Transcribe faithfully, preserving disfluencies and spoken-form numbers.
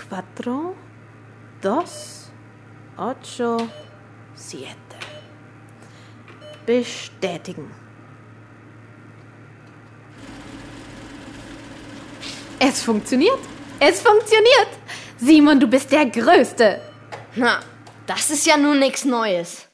cuatro, dos, ocho, siete. Bestätigen. Es funktioniert. Es funktioniert. Simon, du bist der Größte. Na, das ist ja nun nichts Neues.